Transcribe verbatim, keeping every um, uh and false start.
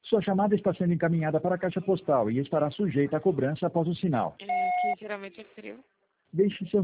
Sua chamada está sendo encaminhada para a caixa postal e estará sujeita à cobrança após o sinal. É, que geralmente é frio. Deixe seu